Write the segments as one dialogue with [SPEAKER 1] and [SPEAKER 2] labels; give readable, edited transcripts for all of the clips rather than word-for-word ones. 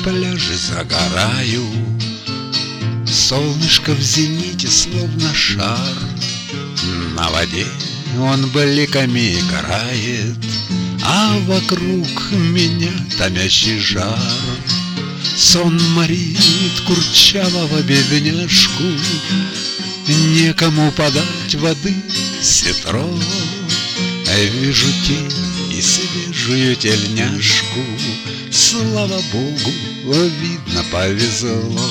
[SPEAKER 1] пляже загораю, солнышко в зените, словно шар. На воде он бликами играет, а вокруг меня томящий жар. Сон морит курчавого бедняжку, некому подать воды ситро. Вижу тень и свежую тельняшку, слава богу, видно, повезло.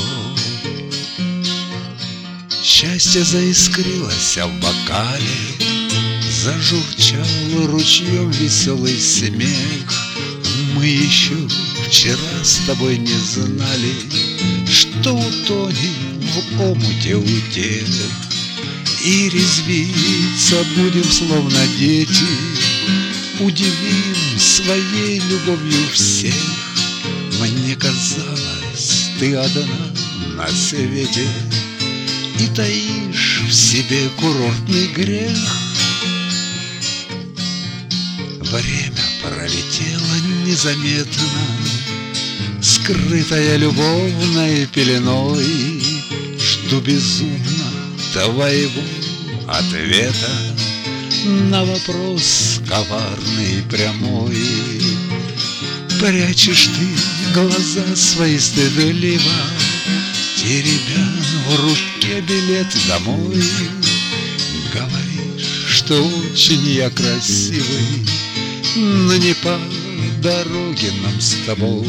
[SPEAKER 1] Счастье заискрилось в бокале, зажурчал ручьем веселый смех. Мы еще вчера с тобой не знали, что утонем в омуте утек. И резвиться будем, словно дети, удивим своей любовью всех. Мне казалось, ты одна на свете и таишь в себе курортный грех. Время пролетело незаметно, скрытая любовной пеленой. Жду безумно твоего ответа на вопрос коварный и прямой. Прячешь ты глаза свои стыдливо, теребя в руке билет домой. Говоришь, что очень я красивый, но не по дороге нам с тобой.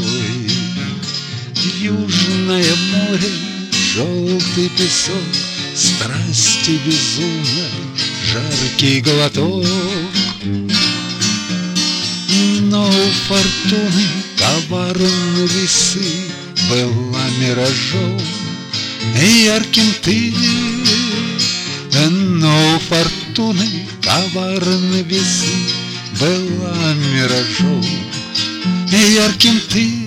[SPEAKER 1] Южное море, желтый песок, страсти безумной, жаркий глоток. Но у фортуны коварные весы была миражом ярким ты. Но у фортуны коварные весы была миражом ярким ты.